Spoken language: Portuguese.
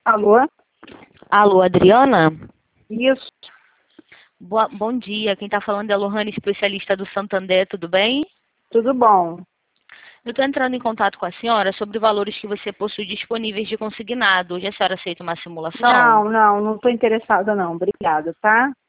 Alô? Alô, Adriana? Isso, Bom dia, quem está falando é a Lohane, especialista do Santander, tudo bem? tudo bom. Eu estou entrando em contato com a senhora sobre valores que você possui disponíveis de consignado. Hoje a senhora aceita uma simulação? Não estou interessada não, obrigada, tá?